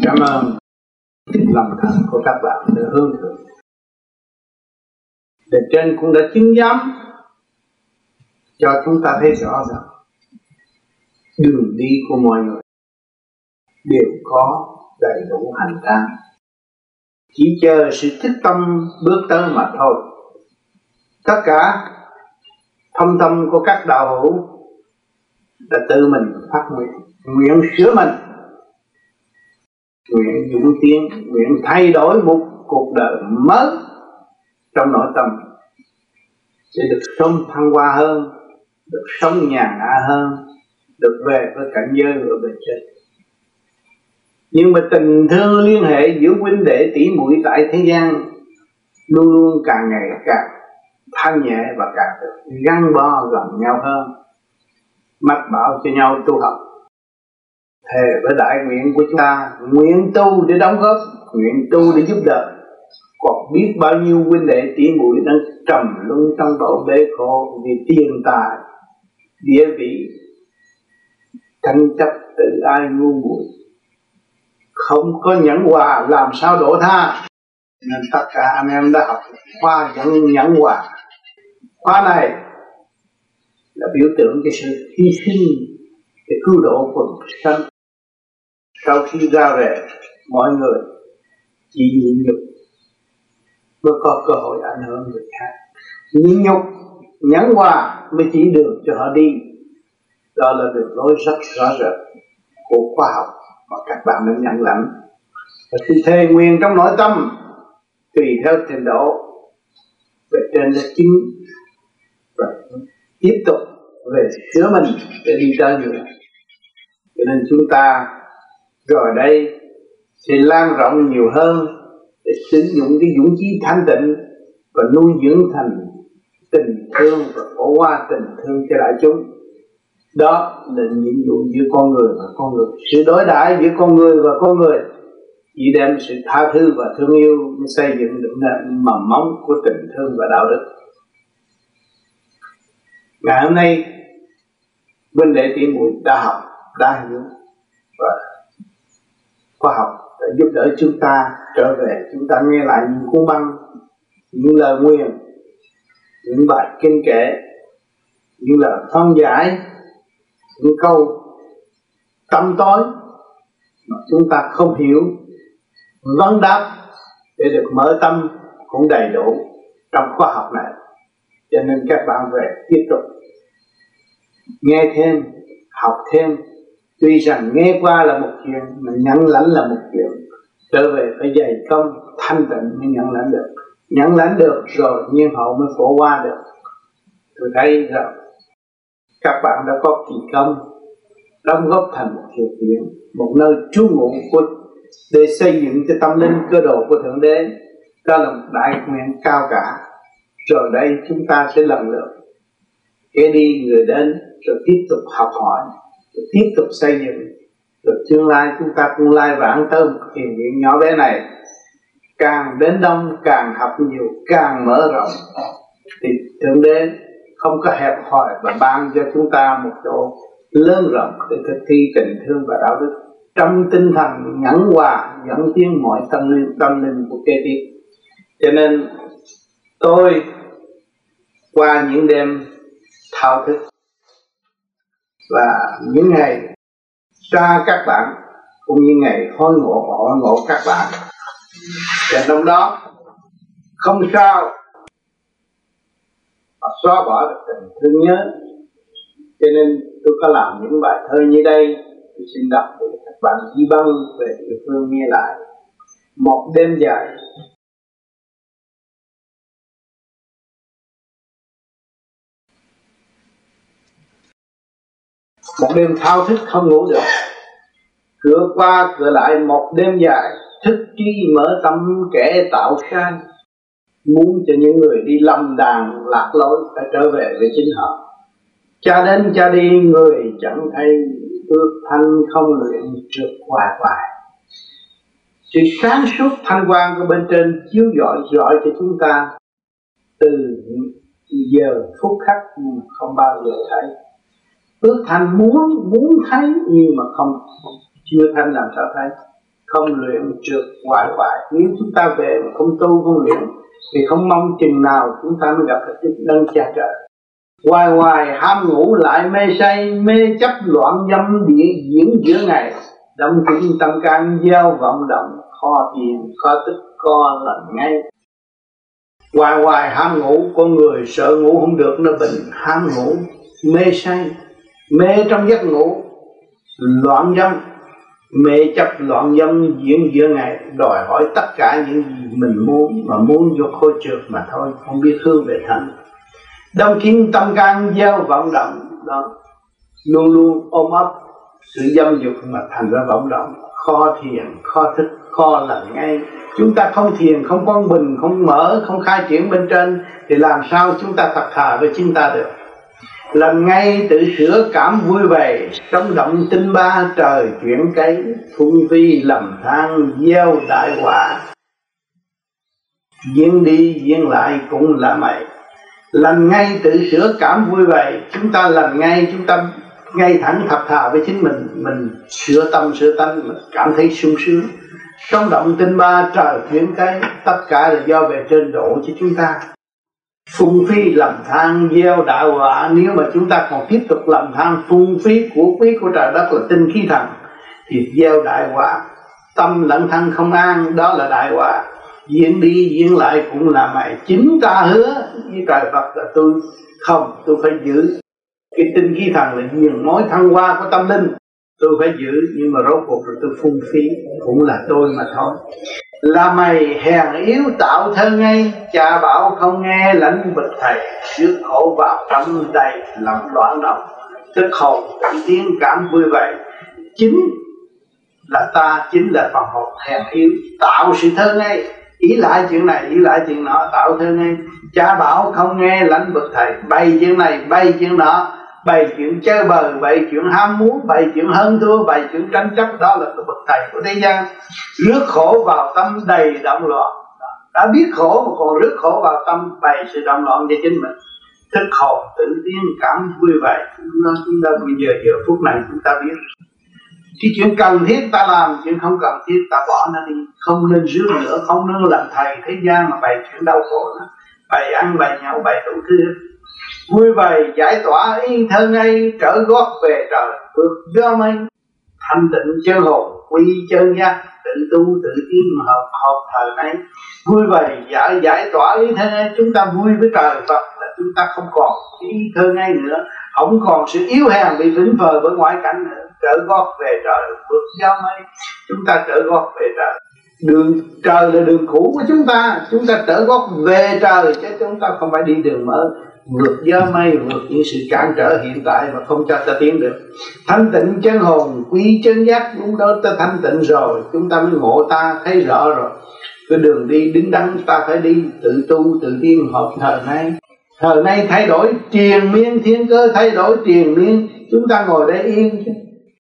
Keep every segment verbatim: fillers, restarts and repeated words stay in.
Cảm ơn lòng thành của các bạn đã hướng thượng. Bề trên cũng đã chứng giám cho chúng ta thấy rõ rằng đường đi của mọi người đều có đầy đủ hành trang, chỉ chờ sự thức tâm bước tới mà thôi. Tất cả thâm tâm của các đạo hữu đã tự mình phát nguyện, nguyện sửa mình, nguyện dũng tiến, nguyện thay đổi một cuộc đời mới trong nội tâm để được sống thăng hoa hơn, được sống nhàn hạ hơn, được về với cảnh giới ở bên trên. Nhưng mà tình thương liên hệ giữa huynh đệ tỷ muội tại thế gian luôn luôn càng ngày càng thanh nhẹ và càng được gắn bó gần nhau hơn, mách bảo cho nhau tu học. Thề với đại nguyện của chúng ta, nguyện tu để đóng góp, nguyện tu để giúp đỡ. Còn biết bao nhiêu huynh đệ tỷ muội đang trầm luân trong bầu bể khổ vì tiền tài, địa vị, tranh chấp tự ai ngu muội, không có nhẫn hòa làm sao đổ tha. Nên tất cả anh em đã học khoa nhẫn nhẫn hòa. Khoa này là biểu tượng cái sự hy sinh để cứu độ quần sanh. Sau khi ra về, mọi người chỉ nhịn nhục mới có cơ hội ảnh hưởng người khác. Nhịn nhục, nhẫn hòa mới chỉ đường cho họ đi. Đó là đường lối rất rõ rệt của khoa học mà các bạn nên nhận lãnh. Và khi thề nguyện trong nội tâm, tùy theo trình độ về trên là chính và tiếp tục về sửa mình để đi tới nữa. Cho nên chúng ta rồi đây sẽ lan rộng nhiều hơn để sử dụng cái dũng chí thanh tịnh và nuôi dưỡng thành tình thương và phổ hoa tình thương cho đại chúng. Đó là nhiệm vụ giữa con người và con người. Sự đối đãi giữa con người và con người chỉ đem sự tha thứ và thương yêu mới xây dựng được nên mầm móng của tình thương và đạo đức. Ngày hôm nay huynh đệ tỷ muội đã học, đã hiểu và khoa học đã giúp đỡ chúng ta trở về. Chúng ta nghe lại những cuốn băng, những lời nguyền, những bài kinh kệ, những lời phân giải, những câu tâm tối mà chúng ta không hiểu, vấn đáp để được mở tâm cũng đầy đủ trong khoa học này. Cho nên các bạn về tiếp tục nghe thêm, học thêm. Tuy rằng nghe qua là một chuyện, mà nhận lãnh là một chuyện. Trở về phải dày công thanh tịnh mới nhận lãnh được. Nhận lãnh được rồi nhiên hậu mới phổ hoa được. Tôi thấy rằng các bạn đã có kỳ công đóng góp thành một thiền viện, một nơi trú ngụ của để xây dựng cho tâm linh cơ đồ của Thượng Đế. Đó là một đại nguyện cao cả. Rồi đây chúng ta sẽ lần lượt kẻ đi người đến, rồi tiếp tục học hỏi, rồi tiếp tục xây dựng, rồi tương lai chúng ta cũng lai vãng tới một thiền viện nhỏ bé này. Càng đến đông càng học nhiều, càng mở rộng thì Thượng Đế không có hẹp hòi và ban cho chúng ta một chỗ lớn rộng để thực thi tình thương và đạo đức trong tinh thần nhẫn hòa dẫn tiến mọi tâm linh tâm linh của kế tiếp. Cho nên tôi qua những đêm thao thức và những ngày xa các bạn cũng như ngày hối ngộ hội ngộ các bạn, và trong đó không sao mà xóa bỏ được tình thương nhớ. Cho nên tôi có làm những bài thơ như đây, tôi xin đọc để các bạn ghi băng về địa phương nghe lại. Một đêm dài một đêm thao thức không ngủ được, cửa qua cửa lại một đêm dài, thức trí mở tâm kẻ tạo sai. Muốn cho những người đi lâm đàn lạc lối phải trở về với chính họ. Cha đến cha đi người chẳng thấy, ước thanh không luyện trượt hoài hoài. Sự sáng suốt thanh quang của bên trên chiếu rọi rọi cho chúng ta từ giờ phút khắc nhưng không bao giờ thấy. Ước thanh muốn muốn thấy nhưng mà không chưa thanh làm sao thấy. không luyện trượt hoài hoài. Nếu chúng ta về mà không tu không luyện thì không mong chừng nào chúng ta mới gặp được đấng cha trời. Hoài hoài ham ngủ lại mê say, mê chấp loạn dâm địa diễn giữa ngày, đâm kính tâm can gieo vọng động, kho tiền kho tích co lần ngay. Hoài hoài ham ngủ, con người sợ ngủ không được nó bệnh ham ngủ, mê say, mê trong giấc ngủ, loạn dâm, mê chấp loạn dâm diễn giữa ngày, đòi hỏi tất cả những gì mình muốn mà muốn vô khôi trượt mà thôi, không biết hướng về thành. Đông khiến tâm can gieo vọng động đó, luôn luôn ôm ấp sự dâm dục mà thành ra vọng động, kho thiền kho thức kho lần ngay. Chúng ta không thiền, không quang bình, không mở, không khai triển bên trên thì làm sao chúng ta thật thà với chính ta được. Lần ngay tự sửa cảm vui vẻ, sống động tinh ba trời chuyển cây, phung phi lầm than gieo đại họa. Diễn đi diễn lại cũng là mày. Lần ngay tự sửa cảm vui vẻ, chúng ta lần ngay, chúng ta ngay thẳng thật thà với chính mình, mình sửa tâm sửa tánh, mình cảm thấy sung sướng. Sống động tinh ba trời chuyển cây, tất cả là do về trên độ cho chúng ta. Phung phí lầm than gieo đạo họa. Nếu mà chúng ta còn tiếp tục lầm than phung phí của quý của trời đất là tinh khí thần thì gieo đại họa. Tâm lẫn thân không an, đó là đại họa. Diễn đi diễn lại cũng là mày. Chính ta hứa với trời Phật là tôi không, tôi phải giữ cái tinh khí thần là diện mối thăng hoa của tâm linh, tôi phải giữ. Nhưng mà rốt cuộc rồi tôi phung phí cũng là tôi mà thôi. Là mày hèn yếu tạo thơ ngây, cha bảo không nghe lãnh bực thầy, rước khổ vào tâm đầy lòng loạn động, tức hồn tự tiến cảm vui vậy. Chính là ta, chính là phần hồn hèn yếu tạo sự thơ ngây, ý lại chuyện này ý lại chuyện nọ tạo thơ ngây. Cha bảo không nghe lãnh bực thầy, bày chuyện này bày chuyện nọ, bày chuyện chơi bời, bày chuyện ham muốn, bày chuyện hơn thua, bày chuyện tranh chấp. Đó là cái bậc thầy của thế gian. Rước khổ vào tâm đầy động loạn. Đã biết khổ mà còn rước khổ vào tâm, bày sự động loạn cho chính mình. Thức hồn tự tiến cảm vui vậy. Chúng ta bây giờ giờ phút này chúng ta biết cái chuyện cần thiết ta làm, chuyện không cần thiết ta bỏ nó đi. Không nên rước nữa, không nên làm thầy thế gian mà bày chuyện đau khổ nữa. Bày ăn bày nhậu bày đủ thứ. Vui vầy giải tỏa yên thơ ngây, trở gót về trời vượt gió mây. Thanh tịnh chân hồn quy chân giác, tự tu tự tiến hợp hợp thời nay. Vui vầy giải giải tỏa ý thơ ngây, chúng ta vui với trời Phật là chúng ta không còn ý thơ ngây nữa, không còn sự yếu hèn bị vĩnh phờ bởi ngoại cảnh nữa. Trở gót về trời vượt gió mây, chúng ta trở gót về trời. Đường trời là đường cũ của chúng ta, chúng ta trở gót về trời chứ chúng ta không phải đi đường mới. Vượt gió mây, vượt những sự cản trở hiện tại mà không cho ta tiến được. Thanh tịnh chân hồn quy chân giác, lúc đó ta thanh tịnh rồi chúng ta mới ngộ, ta thấy rõ rồi cái đường đi đứng đắn ta phải đi, tự tu tự tiên hợp thời nay. Thời nay thay đổi triền miên, thiên cơ thay đổi triền miên, chúng ta ngồi đây yên chứ.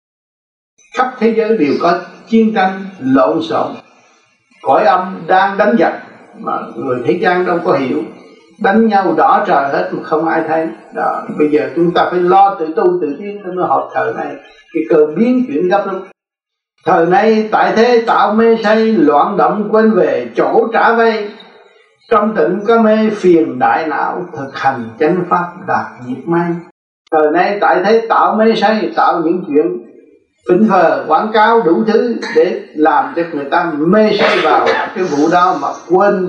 Khắp thế giới đều có chiến tranh lộn xộn, cõi âm đang đánh giặc mà người thế gian đâu có hiểu, đánh nhau đỏ trời hết mà không ai thấy. Đó, bây giờ chúng ta phải lo tự tu tự tiến mới học thời này. Cái cơ biến chuyển gấp lắm. Thời nay tại thế tạo mê say, loạn động quên về chỗ trả vây. Trong tịnh có mê phiền đại não, thực hành chánh pháp đạt diệt mây. Thời nay tại thế tạo mê say, tạo những chuyện phỉnh phờ quảng cáo đủ thứ để làm cho người ta mê say vào cái vụ đó mà quên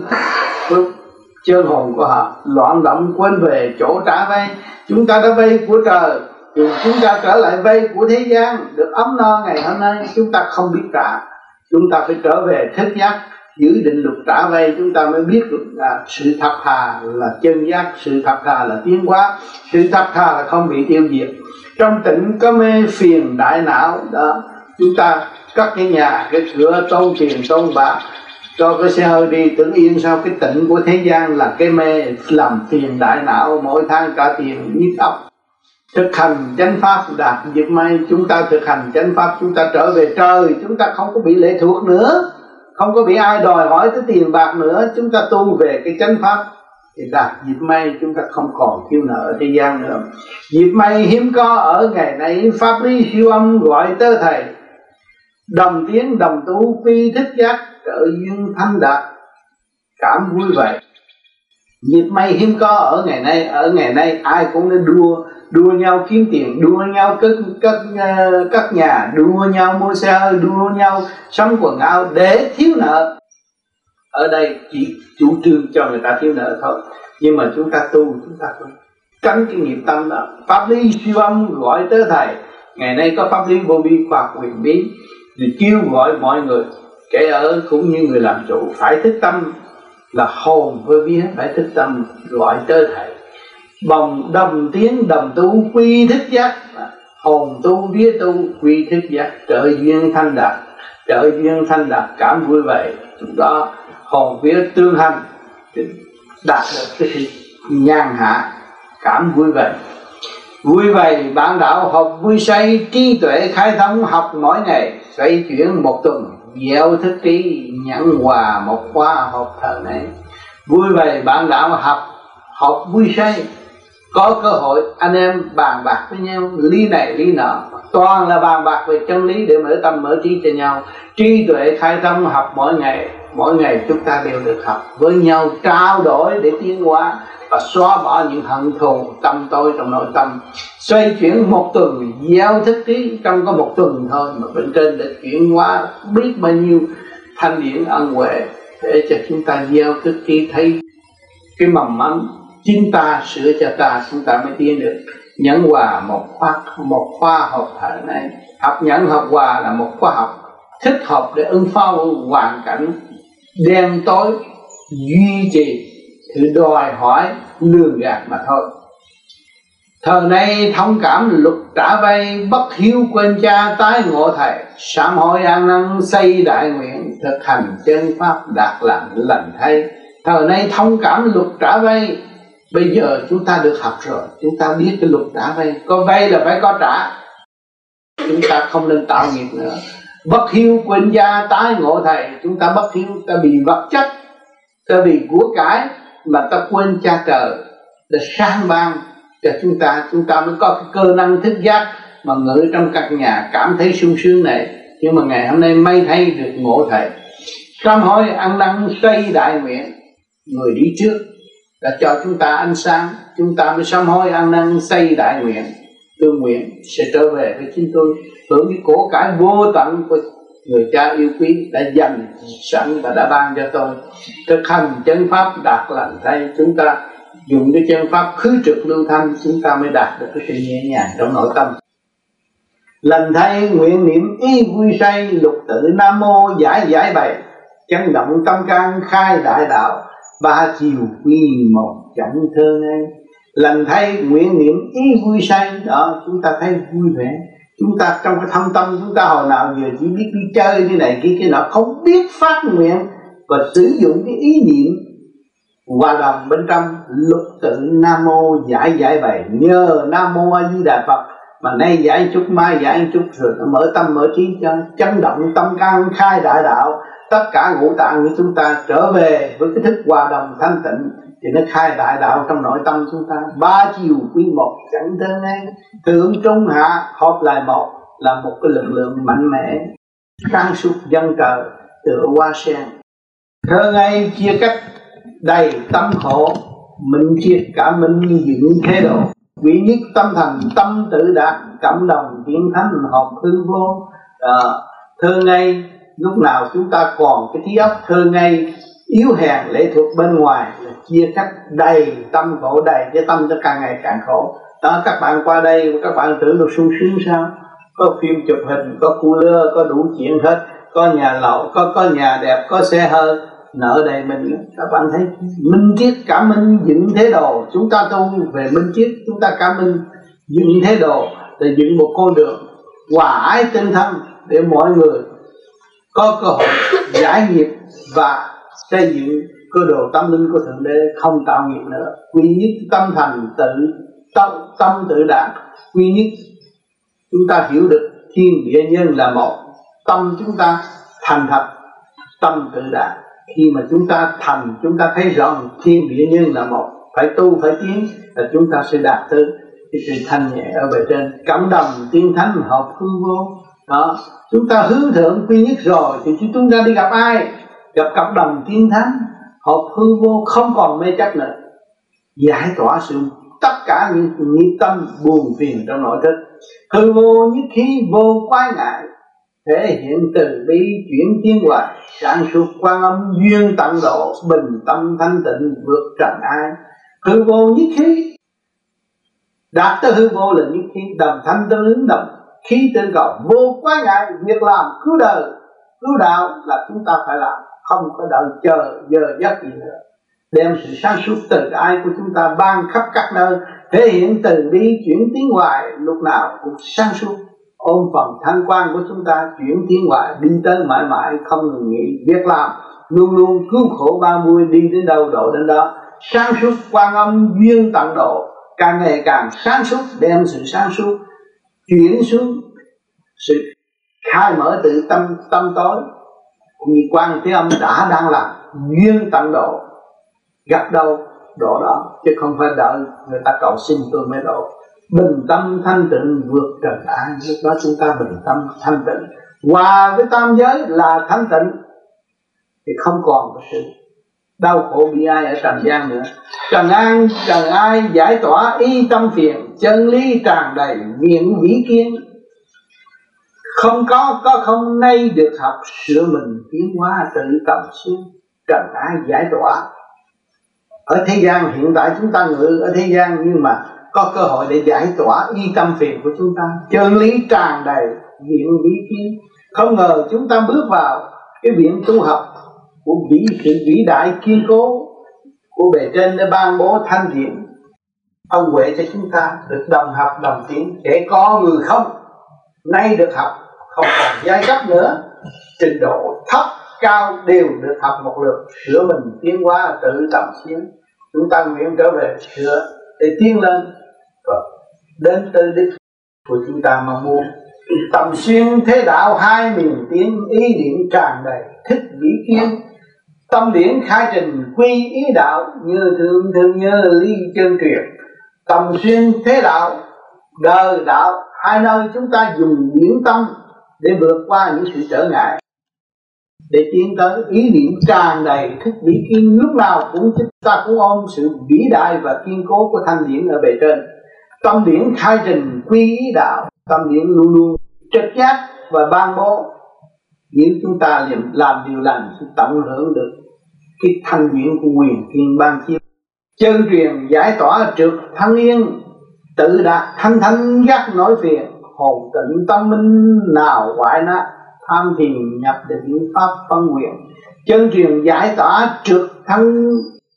chân hồn của họ, loạn động quên về chỗ trả vây. Chúng ta đã vây của trời, chúng ta trở lại vây của thế gian, được ấm no ngày hôm nay chúng ta không biết trả. Chúng ta phải trở về thức giác, giữ định luật trả vây, chúng ta mới biết được là sự thật thà là chân giác, sự thật thà là tiến hóa, sự thật thà là không bị tiêu diệt. Trong tịnh có mê phiền đại não đó, chúng ta cất cái nhà, cái cửa tôn tiền tôn bạc, cho cái xe hơi đi tưởng yên. Sao cái tịnh của thế gian là cái mê làm phiền đại não, mỗi tháng cả tiền nhức óc. Thực hành chánh pháp đạt diệt mây. Chúng ta thực hành chánh pháp, chúng ta trở về trời, chúng ta không có bị lệ thuộc nữa, không có bị ai đòi hỏi tới tiền bạc nữa. Chúng ta tu về cái chánh pháp thì đạt diệt mây, chúng ta không còn thiếu nợ ở thế gian nữa. Diệt mây hiếm có ở ngày nay, pháp lý siêu âm gọi tớ thầy. Đồng tiến đồng tu quy thức giác, trợ duyên thanh đạt, cảm vui vậy. Nhịp may hiếm có ở ngày nay. Ở ngày nay ai cũng nên đua đua nhau kiếm tiền, đua nhau cất cất cất nhà, đua nhau mua xe hơi, đua nhau sắm quần áo để thiếu nợ. Ở đây chỉ chủ trương cho người ta thiếu nợ thôi, nhưng mà chúng ta tu, chúng ta không tránh cái nghiệp tâm đó. Pháp lý siêu âm gọi tới thầy. Ngày nay có pháp lý vô vi khoa học huyền bí thì kêu gọi mọi người, kẻ ở cũng như người làm chủ, phải thức tâm, là hồn với vía phải thức tâm gọi tới thầy. Bồng đồng tiếng đồng tu quy thức giác, hồn tu vía tu quy thức giác, trợ duyên thanh đạt, trợ duyên thanh đạt cảm vui vậy. Chúng đó hồn vía tương hành đạt được cái sự nhàn hạ cảm vui vậy. Vui vậy bạn đạo học vui say, trí tuệ khai thông học mỗi ngày, xoay chuyển một tuần gieo thức trí, nhận hòa một khóa học thời này. Vui vậy bạn đạo học học vui say, có cơ hội anh em bàn bạc với nhau lý này lý nọ, toàn là bàn bạc về chân lý để mở tâm mở trí cho nhau. Trí tuệ khai thông học mỗi ngày, mỗi ngày chúng ta đều được học với nhau, trao đổi để tiến hóa và xóa bỏ những hận thù tâm tối trong nội tâm. Xoay chuyển một tuần gieo thức trí, trong có một tuần thôi mà bên trên đã chuyển hóa biết bao nhiêu thanh điển ân huệ để cho chúng ta gieo thức trí, thấy cái mầm mắm chính ta sửa cho ta, chúng ta mới tiến được. Nhẫn hòa một khoa một khoa học thời này, học nhẫn học hòa là một khoa học thích hợp để ứng phó hoàn cảnh đen tối, duy trì thử đòi hỏi lường gạt mà thôi. Thời nay thông cảm luật trả vay, bất hiếu quên cha tái ngộ thầy, sám hối ăn năn xây đại nguyện, thực hành chân pháp đạt làm lành thay. Thời nay thông cảm luật trả vay, bây giờ chúng ta được học rồi, chúng ta biết cái luật trả vay, có vay là phải có trả, chúng ta không nên tạo nghiệp nữa. Bất hiếu quên cha tái ngộ thầy, chúng ta bất hiếu, ta bị vật chất, ta bị của cải mà ta quên cha trời để sang ban cho chúng ta, chúng ta mới có cái cơ năng thức giác mà ngự trong căn nhà cảm thấy sung sướng này. Nhưng mà ngày hôm nay may thay được ngộ thầy, sám hối ăn năn xây đại nguyện, người đi trước đã cho chúng ta ánh sáng, chúng ta mới sám hối ăn năn xây đại nguyện. Tôi nguyện sẽ trở về với chính tôi, hưởng cái cổ cải vô tận của người cha yêu quý đã dành sẵn và đã ban cho tôi. Thực hành chân pháp đạt lành thay, chúng ta dùng cái chân pháp khứ trực lưu thanh, chúng ta mới đạt được cái sự nhẹ nhàng trong nội tâm. Lành thay nguyện niệm ý vui say, lục tự nam mô giải giải bày, chấn động tâm can khai đại đạo, ba chiều quy một chẳng thơ ngay. Lành thay nguyện niệm ý vui say, đó chúng ta thấy vui vẻ. Chúng ta trong cái thâm tâm chúng ta hồi nào giờ chỉ biết đi chơi cái này kia kia nọ, không biết phát nguyện và sử dụng cái ý niệm hòa đồng bên trong lục tự nam mô giải giải bày. Nhờ nam mô A Di Đà Phật mà nay giải chút mai giải chút rồi nó mở tâm mở trí cho chấn động tâm can khai đại đạo. Tất cả ngũ tạng của chúng ta trở về với cái thức hòa đồng thanh tịnh thì nó khai đại đạo trong nội tâm chúng ta. Ba chiều quy một chẳng thơ ngay, thượng trung hạ hợp lại một là một cái lực lượng mạnh mẽ sáng suốt dân trời tựa hoa sen. Thơ ngay chia cách đầy tâm khổ, minh triết cả minh dựng thế độ. Vị nhất tâm thành tâm tự đạt, cảm đồng tiến thánh hợp hư vô. À, thơ ngay lúc nào chúng ta còn cái trí óc thơ ngay yếu hèn lệ thuộc bên ngoài là chia cắt đầy tâm khổ, đầy cái tâm nó càng ngày càng khổ. Đó, các bạn qua đây các bạn tưởng được sung sướng sao? Có phim chụp hình, có cu lơ, có đủ chuyện hết, có nhà lậu, có có nhà đẹp, có xe hơi, nợ đầy mình. Các bạn thấy minh triết cảm minh dựng thế đồ. Chúng ta tu về minh triết, chúng ta cảm minh dựng thế đồ để dựng một con đường hòa ái tinh thân để mọi người có cơ hội giải nghiệp và xây dựng cơ đồ tâm linh của Thượng Đế, không tạo nghiệp nữa. Quy nhất tâm thành tự tâm, tâm tự đạt. Quy nhất chúng ta hiểu được thiên địa nhân là một, tâm chúng ta thành thật, tâm tự đạt. Khi mà chúng ta thành, chúng ta thấy rằng thiên địa nhân là một, phải tu phải tiến là chúng ta sẽ đạt tới cái sự thanh nhẹ ở bề trên. Cảm đồng tiên thánh hợp hư vô, Đó, chúng ta hướng thượng quy nhất rồi thì chúng ta đi gặp ai? Gặp cặp đồng tiên thánh, hợp hư vô, không còn mê chấp nữa, giải tỏa sự tất cả những nghiệp tâm buồn phiền trong nội thức. Hư vô nhất khí vô quái ngại, thể hiện từ bi chuyển tiến hoài, sáng suốt quan âm duyên tận độ, bình tâm thanh tịnh vượt trần ai. Hư vô nhất khí, đạt tới hư vô là nhất khí, đồng thanh tương ứng, đồng khí tương cầu, vô quái ngại. Việc làm cứu đời cứu đạo là chúng ta phải làm, không có đợi chờ giờ giấc gì nữa. Đem sự sáng suốt từ ai của chúng ta ban khắp các nơi, thể hiện từ bi chuyển tiến hoài, lúc nào cũng sáng suốt. Ôm phần thanh quan của chúng ta chuyển tiến hoài, đi tới mãi mãi không ngừng nghỉ. Việc làm luôn luôn cứu khổ ba mươi, đi đến đâu độ đến đó. Sáng suốt quan âm duyên tận độ, càng ngày càng sáng suốt, đem sự sáng suốt chuyển xuống sự khai mở từ tâm tâm tối, cũng như Quan Thế Âm đã đang làm duyên tận độ, gặp đâu độ đó, chứ không phải đợi người ta cầu xin tôi mới độ. Bình tâm thanh tịnh vượt trần ai, lúc đó chúng ta bình tâm thanh tịnh hòa với tam giới là thanh tịnh, thì không còn có sự đau khổ bị ai ở trần gian nữa. Trần an trần ai giải tỏa y tâm phiền, chân lý tràn đầy miệng vĩ kiến. Không có có không nay được học, sửa mình tiến hóa tự tầm xuyên. Trần ai giải tỏa. Ở thế gian hiện tại chúng ta ngự ở thế gian, nhưng mà có cơ hội để giải tỏa y tâm phiền của chúng ta. Chân lý tràn đầy viện vĩ kiến. Không ngờ chúng ta bước vào cái viện tu học của vĩ sự vĩ đại kiên cố của bề trên để ban bố thanh thiện ân huệ cho chúng ta được đồng học đồng tiến. Kẻ có người không nay được học, không còn giai cấp nữa, trình độ thấp cao đều được học một lượt, sửa mình tiến hóa tự tầm xuyên. Chúng ta nguyện trở về sửa để tiến lên và đến tới đích của chúng ta mong muốn. Tầm xuyên thế đạo hai miền tiến, ý niệm tràn đầy thích vĩ kiến. Tâm điển khai trình quy ý đạo, như thương thương nhớ ly chân truyền. Tầm xuyên thế đạo, đời đạo, hai nơi chúng ta dùng điển tâm để vượt qua những sự trở ngại, để tiến tới ý niệm tràn đầy thích vĩ kiến. Lúc nào cũng chúng ta cũng ôm sự vĩ đại và kiên cố của thanh điển ở bề trên. Tâm điển khai trình quy ý đạo, tâm điển luôn luôn trực giác và ban bố. Nếu chúng ta làm điều lành thì tận hưởng được cái thanh điển của quyền thiên ban chiếu. Chân truyền giải tỏa trượt thân yên, tự đạt thanh thanh gác nỗi phiền. Hồn tịnh tâm minh nào hoại nát, tham thiền nhập định pháp phân quyền. Chân truyền giải tỏa trượt thân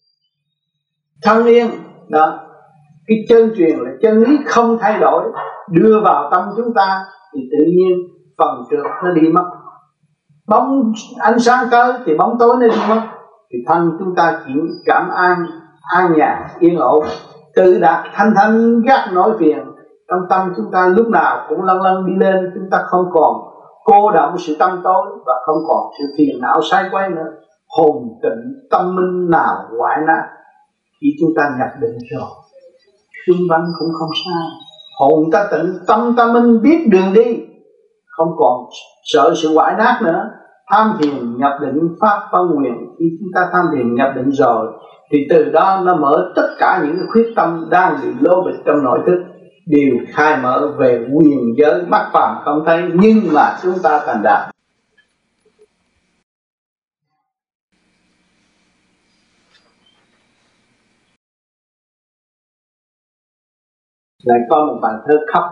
thân yên đó. Cái chân truyền là chân lý không thay đổi, đưa vào tâm chúng ta thì tự nhiên phần trượt nó đi mất. Bóng ánh sáng tới thì bóng tối nó đi mất, thì thân chúng ta chỉ cảm an an nhàn yên ổn, tự đạt thanh thanh gác nỗi phiền. Trong tâm chúng ta lúc nào cũng lân lân đi lên, chúng ta không còn cô động sự tâm tối và không còn sự phiền não sai quay nữa. Hồn tịnh tâm minh nào hoại nát. Khi chúng ta nhập định rồi, xung quanh cũng không sao. Hồn ta tịnh, tâm ta minh, biết đường đi, không còn sợ sự hoại nát nữa. Tham thiền nhập định pháp phân quyền. Khi chúng ta tham thiền nhập định rồi thì từ đó nó mở tất cả những cái khuyết tâm đang bị lô bịch trong nội thức, đều khai mở về quyền giới mắt phàm không thấy, nhưng mà chúng ta thành đạt. Lại có một bài thơ khóc.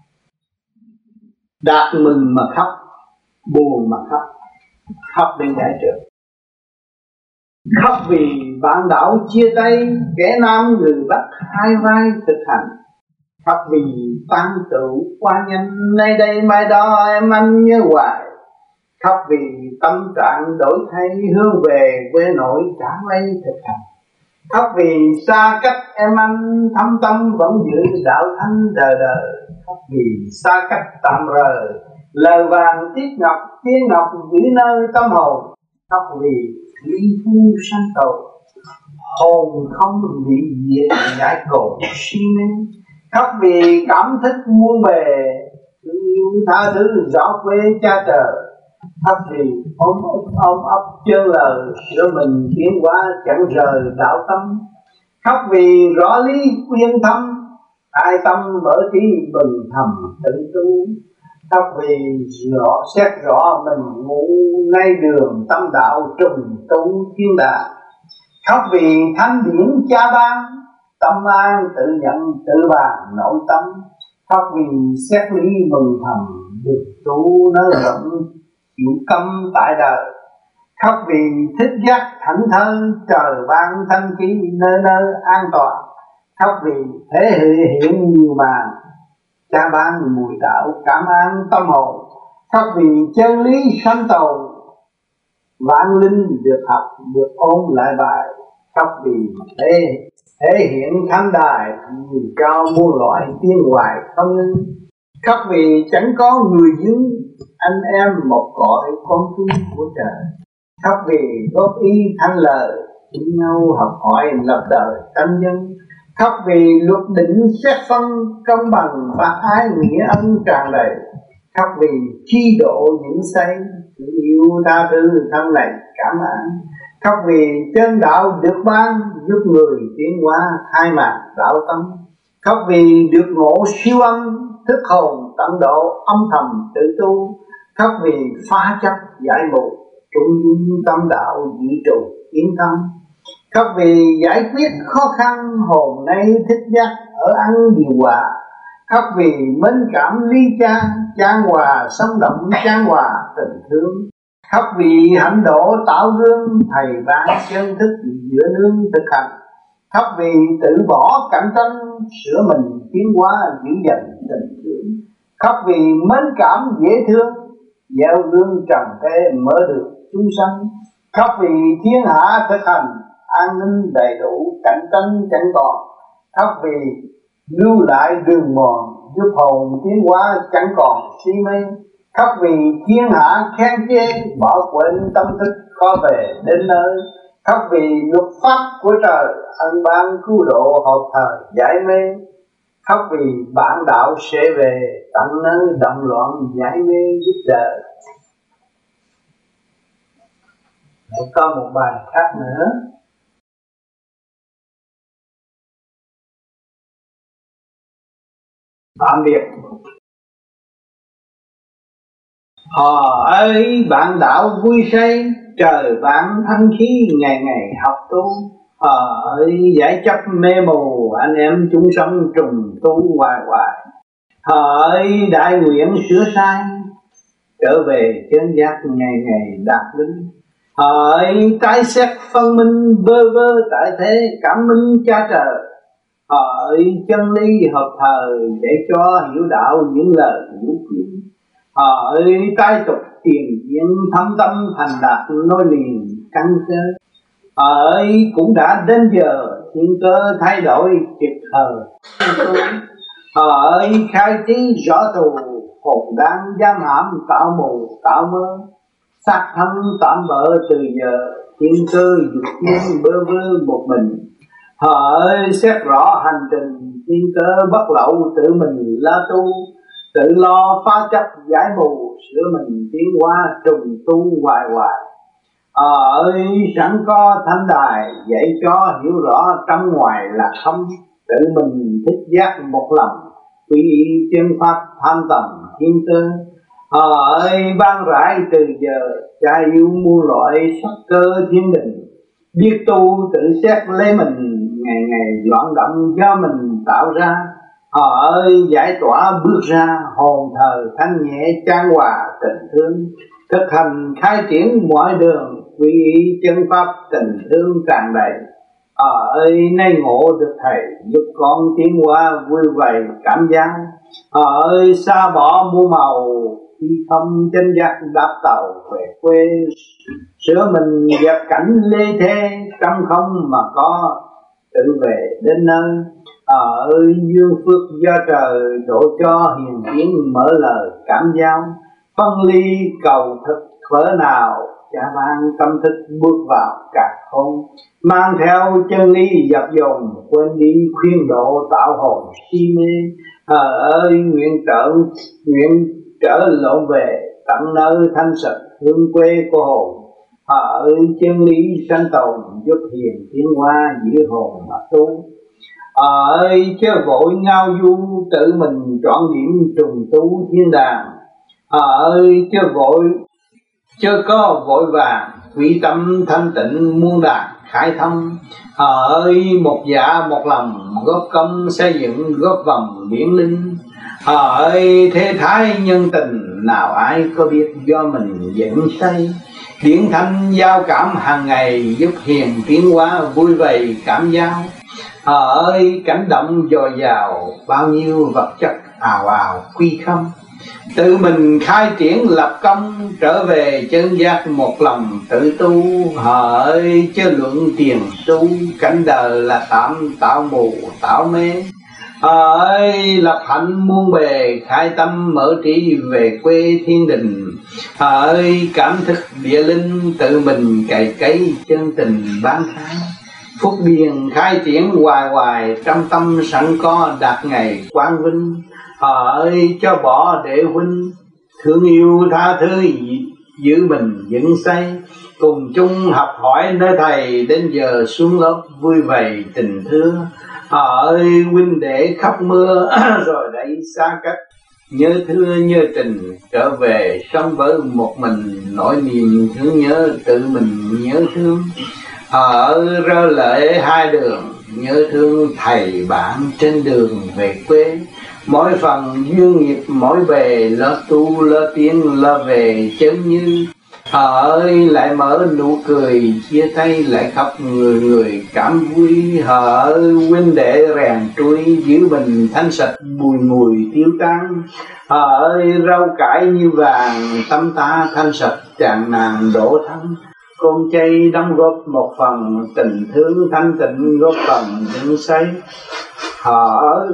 Đạt mừng mà khóc, buồn mà khóc, khóc để giải trượt. Khóc vì bạn đạo chia tay, kẻ nam người Bắc hai vai thực hành. Khóc vì tăng tự qua nhanh, nay đây mai đó em anh nhớ hoài. Khóc vì tâm trạng đổi thay, hướng về quê nội trả lấy thực hành. Khóc vì xa cách em anh, thâm tâm vẫn giữ đạo thanh đời đời. Khóc vì xa cách tạm rời, lời vàng tiết ngọc, tiếng ngọc giữ nơi tâm hồn. Khóc vì ly phu sanh tàu, hồn không bị diệt giải cồn si mê. Khóc vì cảm thức muôn bề, thương yêu tha thứ rõ quê cha trời. Khóc vì ôm ôm ấp chơ lời, sửa mình tiến hóa chẳng rời đạo tâm. Khóc vì rõ lý quyên thâm, ai tâm mở trí bừng thầm tự tu. Khóc vì rõ xét rõ mình ngủ nay đường tâm đạo trùng tu thiên đàng. Khóc vì thánh điển cha ban, tâm an tự nhận tự bàn nội tâm. Khóc vì xét lý mừng thầm, được tu nơi rộng chịu câm tại đời. Khóc vì thích giác thảnh thơi, trời ban thanh khí nơi nơi an toàn. Khóc vì thế hiện nhiều màn, cha ban mùi đạo cảm an tâm hồn. Khóc vì chân lý sanh tồn, vạn linh được học được ôn lại bài. Khóc vì thế thể hiện thánh đài, nhiều cho muôn loại tiên hoài không ngưng. Khóc vì chẳng có người dưng, anh em một cõi con cưng của trời. Khóc vì góp ý thanh lời, chung nhau học hỏi lập đời tâm nhân. Khóc vì luật định xét phân, công bằng bác ái nghĩa ân tràn đầy. Khóc vì chi độ những say, yêu tha thứ thân này cảm ơn. Khóc vì chân đạo được ban, giúp người tiến hóa khai mạc đạo tâm. Khóc vì được ngộ siêu âm, thức hồn tận độ âm thầm tự tu. Khóc vì phá chấp giải mù, trung dung tâm đạo dị trụ tiến tâm. Khóc vì giải quyết khó khăn, hồn nay thích giác ở ăn điều hòa. Khóc vì mến cảm ly cha, chan hòa sống động chan hòa tình thương. Khóc vì hạnh độ tạo gương, thầy ban chân thức giữa nương thực hành. Khóc vì tự bỏ cạnh tranh, sửa mình tiến hóa giữ gìn tình thương. Khóc vì mến cảm dễ thương, gieo gương trần thế mở được chúng sanh. Khóc vì thiên hạ thực hành, an ninh đầy đủ cạnh tranh chẳng còn. Khóc vì lưu lại đường mòn, giúp hồn tiến hóa chẳng còn si mê. Khóc vì thiên hạ khen chê, bỏ quên tâm thức khó về đến nơi. Khóc vì luật pháp của trời, ân ban cứu độ hợp thời giải mê. Khóc vì bản đạo sẽ về, tận nơi động loạn giải mê giúp đời. Lại có một bài khác nữa. Tạm biệt. Hò ơi bạn đạo vui say, trời ban thanh khí ngày ngày học tu. Hò ơi giải chấp mê mù, anh em chúng sống trùng tu hoài hoài. Hò ơi đại nguyện sửa sai, trở về chân giác ngày ngày đạt vinh. Hò ơi tái xét phân minh, vơ vơ tại thế cảm minh cha trời. Hò ơi chân lý hợp thời, để cho hiểu đạo những lời vũ khuyên. Hò ơi tái tục tiền diễn, thâm tâm thành đạt nối liền căn cơ. Hò ơi cũng đã đến giờ, thiên cơ thay đổi kịp thời. Hò ơi khai trí rõ tù, hồn đang giam hãm tạo mù tạo mơ. Xác thân tạm bỡ từ giờ, thiên cơ dục thiên bơ vơ một mình. Hò ơi xét rõ hành trình, thiên cơ bất lậu tự mình la tu. Tự lo phá chấp giải mù, sửa mình tiến hóa trùng tu hoài hoài. Hò ơi sẵn có thanh đài, dạy cho hiểu rõ trong ngoài là không. Tự mình thích giác một lòng, quy y chân pháp tham tầm thiên cơ. Hò ơi ban rãi từ giờ, cha yêu muôn loại sắc cơ thiên đình. Biết tu tự xét lấy mình, ngày ngày loạn động do mình tạo ra. Hò ơi giải tỏa bước ra, hồn thờ thanh nhẹ chan hòa tình thương. Thực hành khai triển mọi đường, quy y chân pháp tình thương tràn đầy. Hò ơi nay ngộ được thầy, giúp con tiến hóa vui vầy cảm giác. Hò ơi xa bỏ muôn màu, khi không chân giác đáp tàu về quê. Sửa mình dẹp cảnh lê thê, trong không mà có tự về đến nơi. Hò ơi dương phước do trời, đổ cho hiền tiến mở lời cảm giao. Phân ly cầu thực cỡ nào, cha ban tâm thức bước vào cả không. Mang theo chân lý dập dồn, quên đi khuyên độ tạo hồn si mê. Hò ơi nguyện trợ nguyện trở lộ về tận nơi thanh sạch hương quê của hồn. Hỡi chân lý sanh tồn giúp hiền tiến hóa giữa hồn mà tu. Hỡi chớ vội ngao du tự mình chọn điểm trùng tu thiên đàng. Hỡi chớ vội chớ có vội vàng quy tâm thanh tịnh muôn đàn khai thông. Hỡi một dạ một lòng góp công xây dựng góp vòng biển linh. Hỡi thế thái nhân tình nào ai có biết do mình dẫn xây. Điển thanh giao cảm hàng ngày giúp hiền tiến hóa vui vầy cảm giao. Hỡi cảnh động dồi dào bao nhiêu vật chất ào ào quy không. Tự mình khai triển lập công trở về chân giác một lòng tự tu. Hỡi chớ luận tiền tu cảnh đời là tạm tạo mù tạo mê. Hỡi lập hạnh muôn bề khai tâm mở trí về quê thiên đình. Hỡi cảm thức địa linh tự mình cày cấy chân tình bán tháng. Phúc điền khai triển hoài hoài trong tâm sẵn có đạt ngày quang vinh. Hỡi cho bỏ để huynh thương yêu tha thứ giữ mình dựng xây. Cùng chung học hỏi nơi thầy đến giờ xuống lớp vui vầy tình thương. Hỡi huynh đệ khắp mưa rồi đẩy xa cách nhớ thương nhớ tình trở về sống với một mình nỗi niềm thương nhớ tự mình nhớ thương. Ở rơ lệ hai đường nhớ thương thầy bạn trên đường về quê. Mỗi phần duyên nghiệp mỗi bề lo tu lo tiến lo về chân như. Hỡi lại mở nụ cười chia tay lại khóc người người cảm vui. Hỡi huynh đệ rèn trui giữ mình thanh sạch bùi mùi tiêu tan. Hỡi rau cải như vàng tâm ta thanh sạch tràn nàng đổ thắng. Con chay đóng góp một phần tình thương thanh tịnh góp phần dựng xây. Hỡi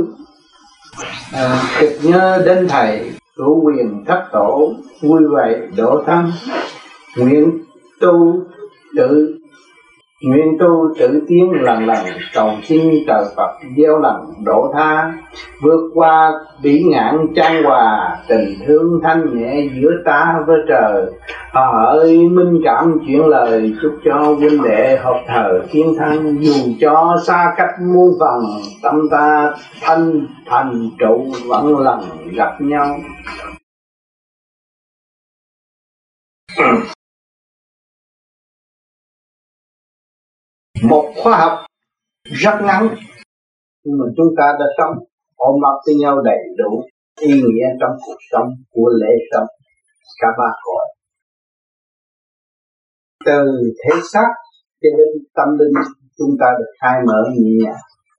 à, cực nhớ đến thầy cửu quyền thất tổ vui vậy đổ thắng. Nguyện tu tự nguyện tu tự tiến lần lần cầu xin trời Phật gieo lần độ tha. Vượt qua bỉ ngạn chan hòa tình thương thanh nhẹ giữa ta với trời. Hỡi minh cảm chuyện lời chúc cho huynh đệ hợp thờ thiên thăng. Dù cho xa cách muôn phần tâm ta thanh thành trụ vẫn lần gặp nhau. Một khóa học rất ngắn nhưng mà chúng ta đã sống ôm ấp với nhau đầy đủ ý nghĩa trong cuộc sống của lễ sống cả ba cõi, từ thể xác cho đến tâm linh chúng ta được khai mở nhẹ nhàng.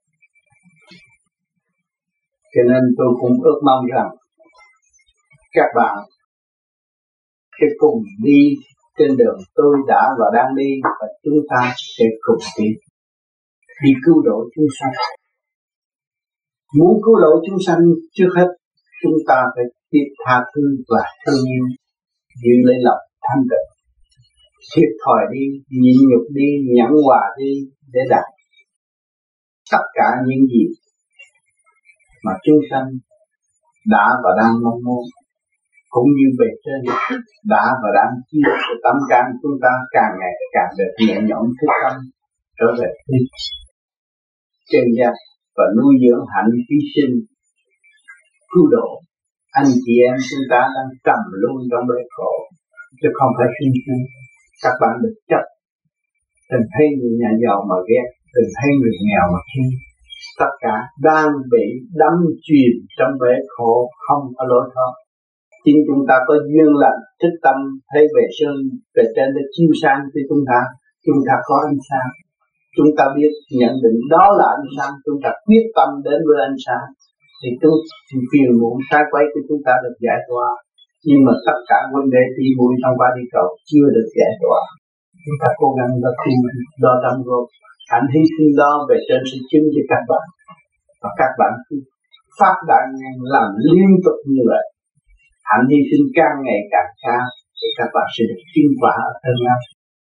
Cho nên tôi cũng ước mong rằng các bạn sẽ cùng đi trên đường tôi đã và đang đi, và chúng ta sẽ cùng đi đi cứu độ chúng sanh. Muốn cứu độ chúng sanh trước hết chúng ta phải biết tha thứ và thương yêu, giữ lấy lòng thanh tịnh, thiệt thòi đi, nhịn nhục đi, nhẫn hòa đi để đạt tất cả những gì mà chúng sanh đã và đang mong muốn, cũng như bề trên đã và đang chia sẻ tâm can chúng ta càng ngày càng được nhẹ nhõm thức tâm trở về đi chân giác và nuôi dưỡng hạnh hy sinh cứu độ anh chị em chúng ta đang trầm luôn trong bể khổ, chứ không phải sinh sinh. Các bạn được chấp, đừng thấy người nhà giàu mà ghét, đừng thấy người nghèo mà khi tất cả đang bị đắm chìm trong bể khổ không có lối thoát. Chính chúng ta có duyên lành thích tâm thấy về sơn về trên để chiếu sáng cho chúng ta, chúng ta có ánh sáng. Chúng ta biết nhận định đó là ánh sáng, chúng ta quyết tâm đến với ánh sáng thì chúng phiền muộn sai quay của chúng ta được giải tỏa. Nhưng mà tất cả vấn đề tí bụi trong qua đi cầu chưa được giải tỏa. Chúng ta cố gắng đó tu đó đóng góp hạnh hy sinh đó về trên sự chứng cho các bạn, và các bạn cứ phát đại ngàn làm liên tục như vậy, hạnh hy sinh càng ngày càng cao thì các bạn sẽ được chứng quả ở tương lai.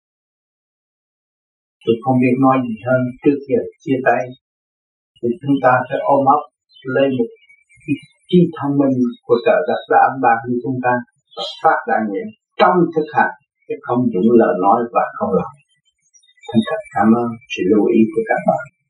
Tôi không biết nói gì hơn. Trước giờ chia tay thì chúng ta phải ôm ấp lấy một trí thông minh của trời đất đã âm ban với chúng ta và phát đại nguyện trong thực hành, chứ không dùng lời nói và không làm. Thành thật cảm ơn sự lưu ý của các bạn.